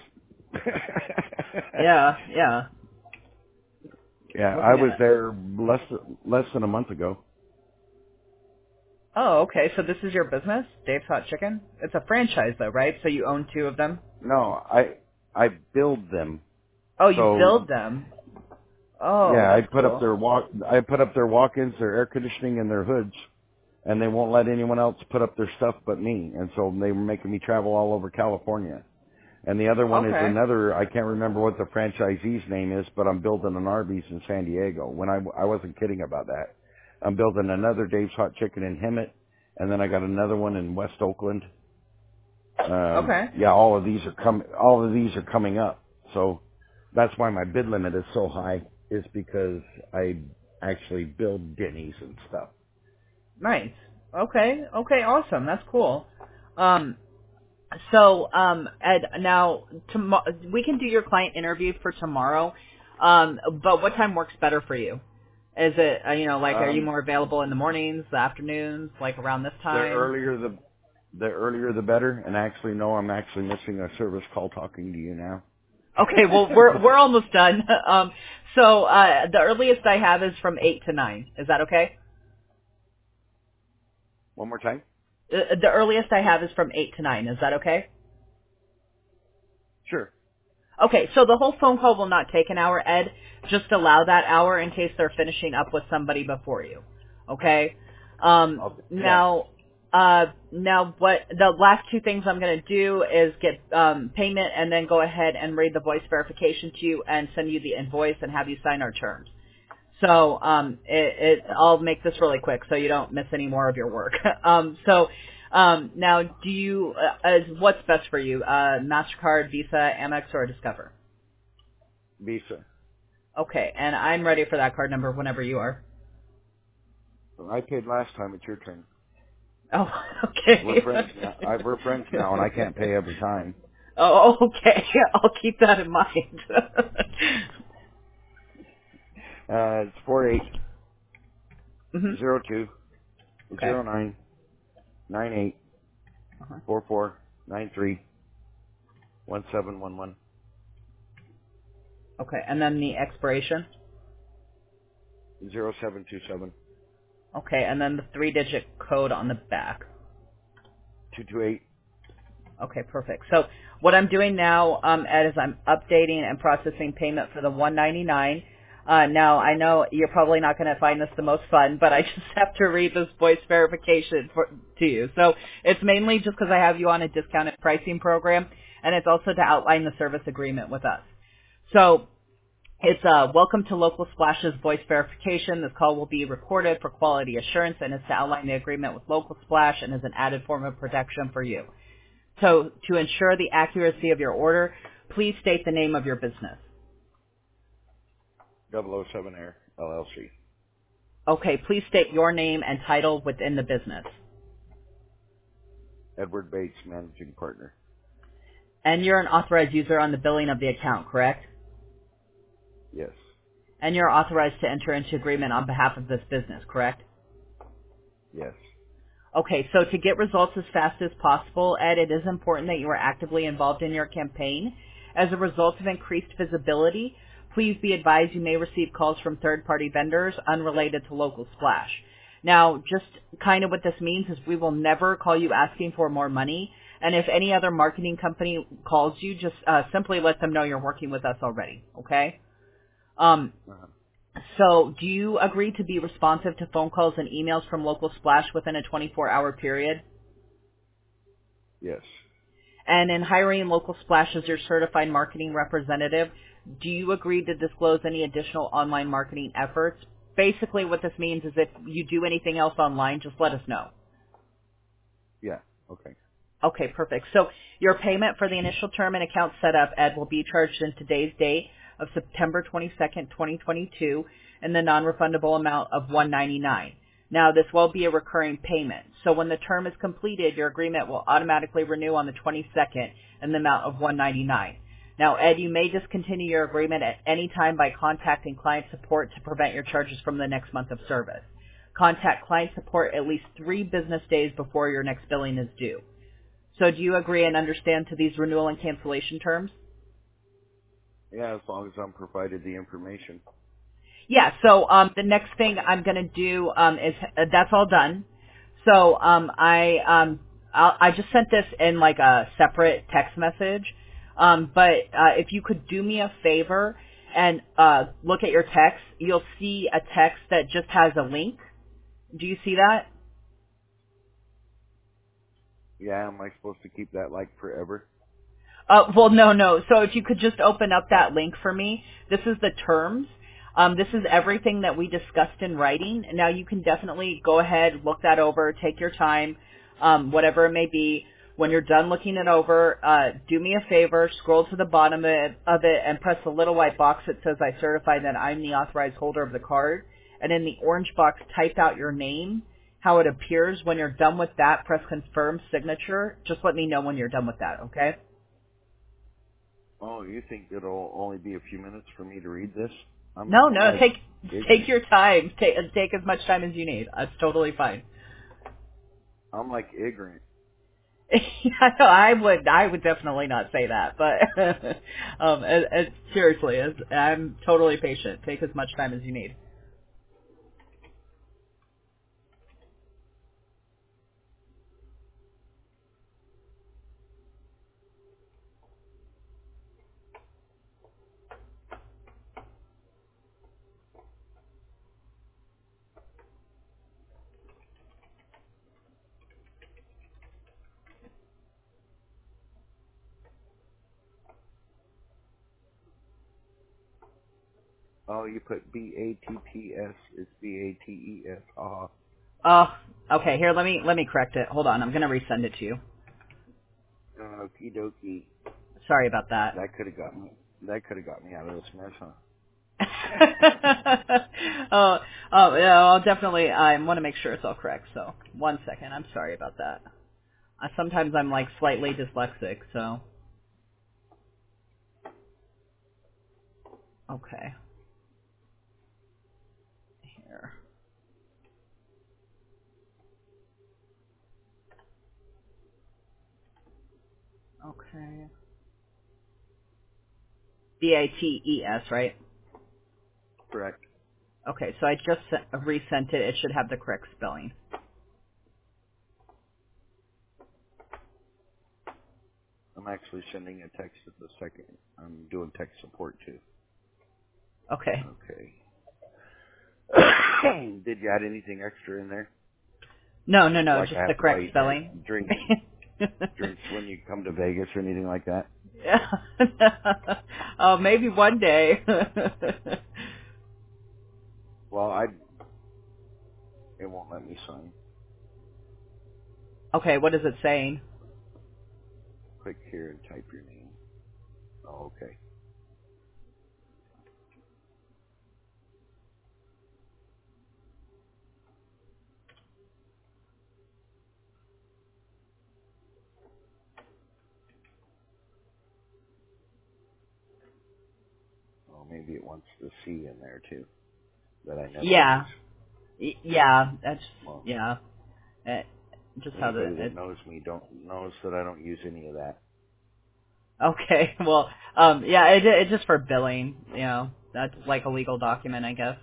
Yeah, yeah. Yeah, I Looking was at. there less than a month ago. Oh, okay. So this is your business, Dave's Hot Chicken. It's a franchise though, right? So you own 2 of them. No, I build them. Oh, you So build them. Oh, yeah, that's cool. I put up their walk-ins, their air conditioning, and their hoods, and they won't let anyone else put up their stuff but me. And so they were making me travel all over California. And the other one is Okay. I can't remember what the franchisee's name is, but I'm building an Arby's in San Diego. I wasn't kidding about that. I'm building another Dave's Hot Chicken in Hemet, and then I got another one in West Oakland. Okay. Yeah, all of these are coming up. So that's why my bid limit is so high, is because I actually build Denny's and stuff. Nice. Okay. Okay. Awesome. That's cool. Um, Ed, now we can do your client interview for tomorrow. But what time works better for you? Is it are you more available in the mornings, the afternoons, like around this The time? earlier the better. And actually, no, I'm actually missing a service call talking to you now. Okay. Well, we're almost done. The earliest I have is from 8 to 9. Is that okay? One more time. The earliest I have is from 8 to 9. Is that okay? Sure. Okay, so the whole phone call will not take an hour, Ed. Just allow that hour in case they're finishing up with somebody before you. Okay? Okay. Yeah. Now what the last 2 things I'm going to do is get payment and then go ahead and read the voice verification to you and send you the invoice and have you sign our terms. So I'll make this really quick so you don't miss any more of your work. Now, do you what's best for you? Mastercard, Visa, Amex, or Discover? Visa. Okay, and I'm ready for that card number whenever you are. I paid last time. It's your turn. Oh, okay. We're friends now. We're friends now, and I can't pay every time. Oh, okay. I'll keep that in mind. It's 480209981711. hmm Okay. Uh-huh. Okay, and then the expiration. 0727 Okay, and then the 3-digit code on the back. 228. Okay, perfect. So what I'm doing now, Ed, is I'm updating and processing payment for the $199. Now I know you're probably not going to find this the most fun, but I just have to read this voice verification to you. So it's mainly just because I have you on a discounted pricing program, and it's also to outline the service agreement with us. So it's welcome to Local Splash's voice verification. This call will be recorded for quality assurance, and it's to outline the agreement with Local Splash and is an added form of protection for you. So to ensure the accuracy of your order, please state the name of your business. 007 Air LLC. Okay, please state your name and title within the business. Edward Bates, managing partner. And you're an authorized user on the billing of the account, correct? Yes. And you're authorized to enter into agreement on behalf of this business, correct? Yes. Okay, so to get results as fast as possible, Ed, it is important that you are actively involved in your campaign. As a result of increased visibility, please be advised you may receive calls from third-party vendors unrelated to Local Splash. Now, just kind of what this means is we will never call you asking for more money, and if any other marketing company calls you, just simply let them know you're working with us already, okay? Uh-huh. So do you agree to be responsive to phone calls and emails from Local Splash within a 24-hour period? Yes. And in hiring Local Splash as your certified marketing representative, do you agree to disclose any additional online marketing efforts? Basically what this means is if you do anything else online, just let us know. Yeah. Okay. Okay, perfect. So your payment for the initial term and account setup, Ed, will be charged in today's date of September 22nd, 2022, and the non-refundable amount of $199. Now, this will be a recurring payment. So when the term is completed, your agreement will automatically renew on the 22nd in the amount of $199. Now, Ed, you may discontinue your agreement at any time by contacting client support to prevent your charges from the next month of service. Contact client support at least 3 business days before your next billing is due. So do you agree and understand to these renewal and cancellation terms? Yeah, as long as I'm provided the information. Yeah, so the next thing I'm going to do is that's all done. So I just sent this in like a separate text message. But if you could do me a favor and look at your text, you'll see a text that just has a link. Do you see that? Yeah, am I supposed to keep that like forever? Well, no. So if you could just open up that link for me, this is the terms. This is everything that we discussed in writing. Now you can definitely go ahead, look that over, take your time, whatever it may be. When you're done looking it over, do me a favor, scroll to the bottom of it and press the little white box that says I certify that I'm the authorized holder of the card. And in the orange box, type out your name, how it appears. When you're done with that, press confirm signature. Just let me know when you're done with that, okay? Oh, you think it'll only be a few minutes for me to read this? No, I'm like take ignorant. your time. Take as much time as you need. That's totally fine. I'm like ignorant. Yeah, no, I would definitely not say that, but seriously, I'm totally patient. Take as much time as you need. Oh, you put BATTS. It's BATES. Ah. Oh, okay. Here, let me correct it. Hold on, I'm gonna resend it to you. Okie dokie. Sorry about that. That could have got me. That could have got me out of this mess, huh? Yeah, I'll definitely. I want to make sure it's all correct. So, 1 second. I'm sorry about that. Sometimes I'm like slightly dyslexic, so. Okay. Here. Okay. BATES, right? Correct. Okay, so I just resent it. It should have the correct spelling. I'm actually sending a text at the second. I'm doing tech support too. Okay. Okay. Did you add anything extra in there? No, Like just I the have to buy correct you spelling. drinks when you come to Vegas or anything like that? Oh, maybe one day. Well, it won't let me sign. Okay, what is it saying? Click here and type your name. Oh, okay. maybe it wants the C in there too. That I never Yeah. use. Yeah, that's, Well, yeah. Just how anybody that knows me knows that I don't use any of that. okay, well, yeah, it's just for billing, that's like a legal document, I guess.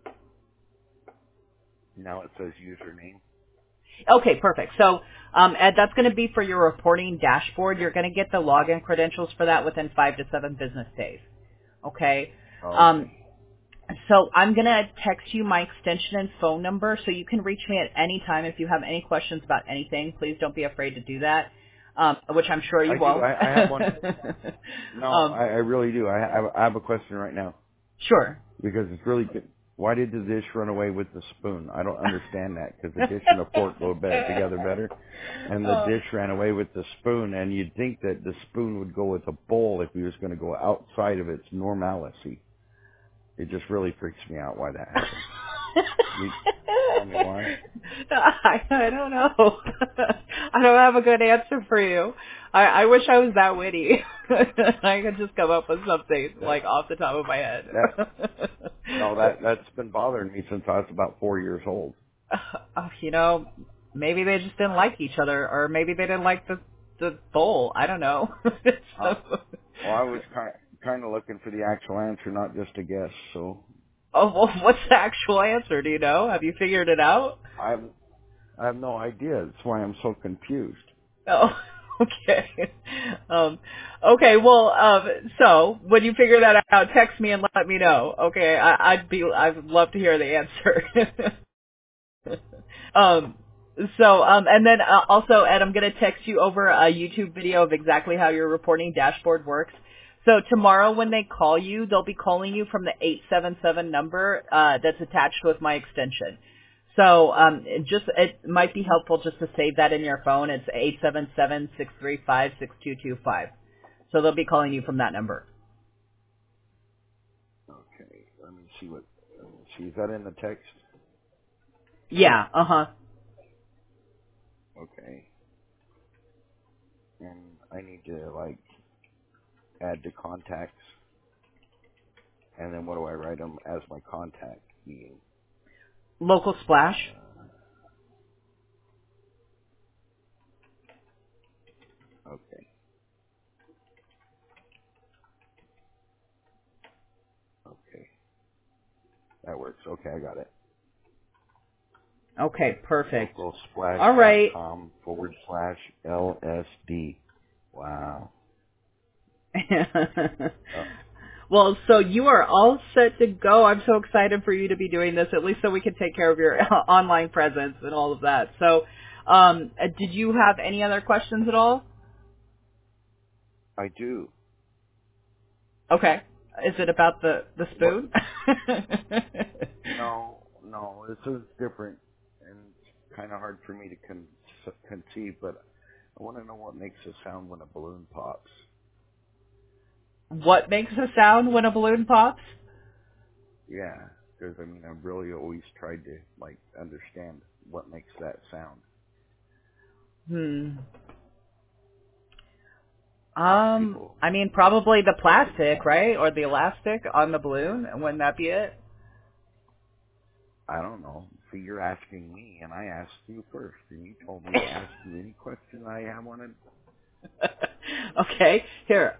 Now it says username. Okay, perfect. So, Ed, that's going to be for your reporting dashboard. You're going to get the login credentials for that within 5 to 7 business days. Okay. Oh, okay. So I'm going to text you my extension and phone number so you can reach me at any time if you have any questions about anything. Please don't be afraid to do that, which I'm sure you I do. won't. I have one. No, I really do. I have a question right now Sure. because it's really good. Why did the dish run away with the spoon? I don't understand that because the dish and the fork go together better. And the dish ran away with the spoon, and you'd think that the spoon would go with a bowl if he was going to go outside of its normalcy. It just really freaks me out why that happened. You tell me why? I don't know. I don't have a good answer for you. I wish I was that witty. I could just come up with something like off the top of my head. That's been bothering me since I was about 4 years old. Maybe they just didn't like each other, or maybe they didn't like the bowl. I don't know. Well, I was kind of looking for the actual answer, not just a guess. So. Oh, well, what's the actual answer? Do you know? Have you figured it out? I have no idea. That's why I'm so confused. Oh, okay. Okay, well, so when you figure that out, text me and let me know. Okay, I'd love to hear the answer. And then also, Ed, I'm going to text you over a YouTube video of exactly how your reporting dashboard works. So tomorrow when they call you, they'll be calling you from the 877 number that's attached with my extension. So it might be helpful just to save that in your phone. It's 877-635-6225. So they'll be calling you from that number. Okay, let me see. Is that in the text? Yeah, uh-huh. Okay. And I need to, add to contacts. And then what do I write them as my contact being? Local Splash. Okay. Okay. That works. Okay, I got it. Okay, perfect. All right. LocalSplash.com/LSD. Wow. Well, so you are all set to go. I'm so excited for you to be doing this, at least so we can take care of your online presence and all of that. So, did you have any other questions at all? I do. Okay. Is it about the spoon? No, this is different, and it's kind of hard for me to conceive, but I want to know what makes a sound when a balloon pops. What makes a sound when a balloon pops? Yeah, because, I've really always tried to, understand what makes that sound. Probably the plastic, right? Or the elastic on the balloon. Wouldn't that be it? I don't know. See, you're asking me, and I asked you first, and you told me to ask you any question I wanted. Okay, here,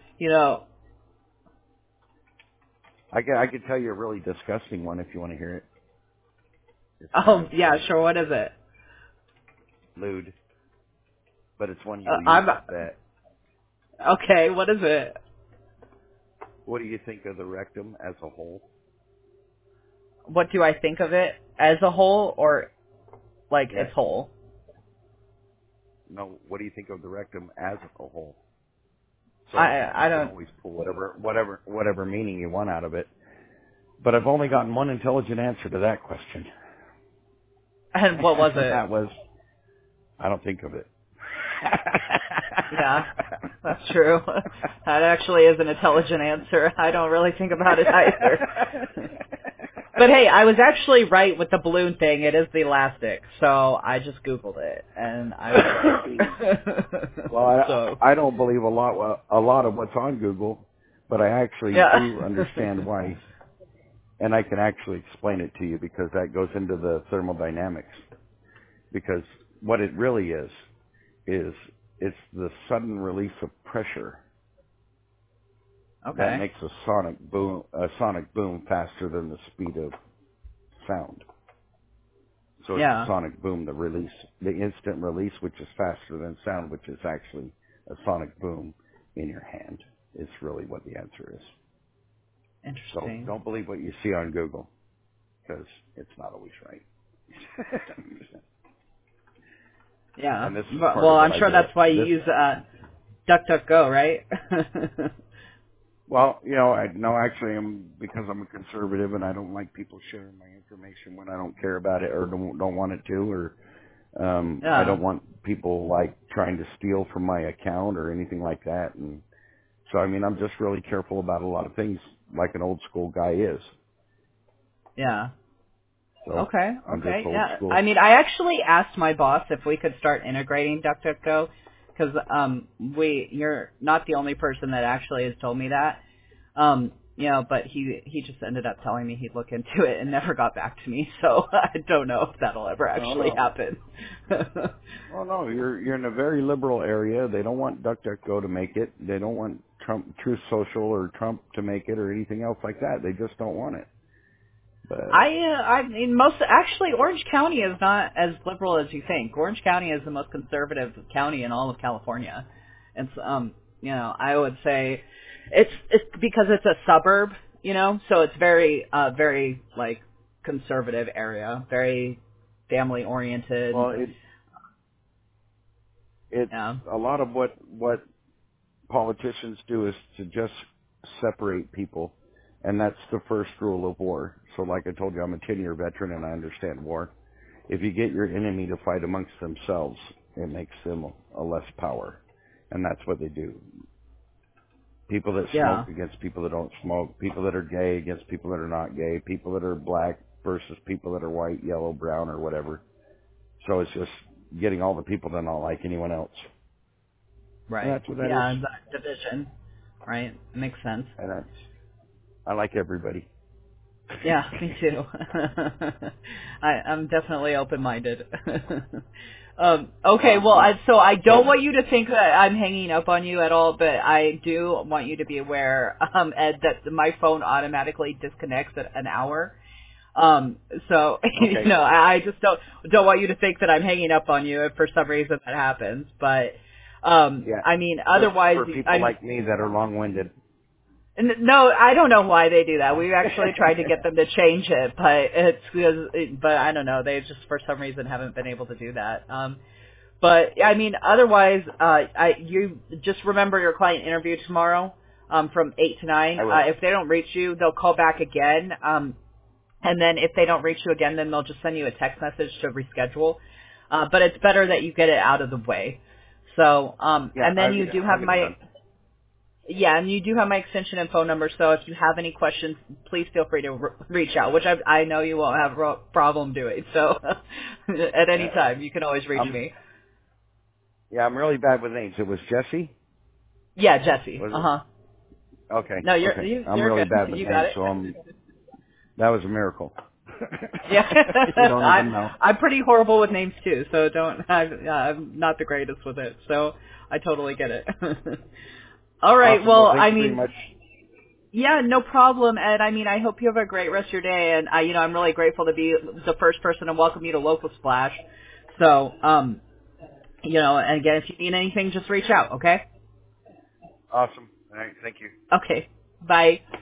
I could tell you a really disgusting one if you want to hear it. Yeah, sure, what is it? Lewd. But it's one you'll use, I bet. Okay, what is it? What do you think of the rectum as a whole? What do I think of it as a whole, or its whole? No, what do you think of the rectum as a whole? So I you can don't. always pull whatever meaning you want out of it. But I've only gotten one intelligent answer to that question. And what was it? That was, I don't think of it. Yeah, that's true. That actually is an intelligent answer. I don't really think about it either. But hey, I was actually right with the balloon thing. It is the elastic, so I just Googled it, and I was right. Well, I don't believe a lot of what's on Google, but I actually Yeah. do understand why, and I can actually explain it to you because that goes into the thermodynamics. Because what it really is it's the sudden release of pressure that Okay. makes a sonic boom faster than the speed of sound. So it's a Yeah. sonic boom, the instant release, which is faster than sound, which is actually a sonic boom in your hand. Is really what the answer is. So Interesting. don't believe what you see on Google, because it's not always right. Yeah. And this is part Well, of what I'm I sure do. that's why you use DuckDuckGo, right? Well, actually, because I'm a conservative and I don't like people sharing my information when I don't care about it or don't want it to, or I Yeah. don't want people like trying to steal from my account or anything like that. And so, I mean, I'm just really careful about a lot of things, like an old school guy is. Yeah. So Okay. I'm just Okay. old Yeah. school. I mean, I actually asked my boss if we could start integrating DuckDuckGo because you're not the only person that actually has told me that. But he just ended up telling me he'd look into it and never got back to me. So I don't know if that'll ever Oh actually no. happen. Oh no, you're in a very liberal area. They don't want DuckDuckGo to make it. They don't want Truth Social or Trump to make it or anything else like that. They just don't want it. But I mean, Orange County is not as liberal as you think. Orange County is the most conservative county in all of California. And I would say it's because it's a suburb, so it's very like conservative area, very family oriented. well, it's Yeah. a lot of what politicians do is to just separate people, and that's the first rule of war. So like I told you, I'm a 10-year veteran and I understand war. If you get your enemy to fight amongst themselves, it makes them a less power. And that's what they do. People that Yeah. smoke against people that don't smoke, people that are gay against people that are not gay, people that are black versus people that are white, yellow, brown, or whatever. So it's just getting all the people that don't like anyone else. And Right. that's what that is. Yeah, that division. Right. Makes sense. And I like everybody. Yeah, me too. I'm definitely open-minded. Okay, well, I don't want you to think that I'm hanging up on you at all, but I do want you to be aware, Ed, that my phone automatically disconnects at an hour. So Okay. I just don't want you to think that I'm hanging up on you if for some reason that happens. But Yeah. I mean, Just otherwise, for people like me that are long-winded. No, I don't know why they do that. We've actually tried to get them to change it, but I don't know. They just for some reason haven't been able to do that. But I mean, otherwise, you just remember your client interview tomorrow, from 8 to 9. I will. If they don't reach you, they'll call back again. And then if they don't reach you again, then they'll just send you a text message to reschedule. But it's better that you get it out of the way. So, Yeah, and then you do I'll have get it done. yeah, and you do have my extension and phone number, so if you have any questions, please feel free to reach out, which I know you won't have a problem doing. So at any Yeah. time, you can always reach me. I'm really bad with names. It was Jesse? Yeah, Jesse. Was Uh-huh. it? Okay. No, Okay. I'm you're really good. bad with You got names, it. so that was a miracle. Yeah. You don't even know. I'm pretty horrible with names too, so I'm not the greatest with it. So I totally get it. All right. Awesome. Well, Well, thank I you very mean, much. yeah, no problem, Ed. I mean, I hope you have a great rest of your day, and I'm really grateful to be the first person to welcome you to Local Splash. So, and again, if you need anything, just reach out, okay? Awesome. All right. Thank you. Okay. Bye.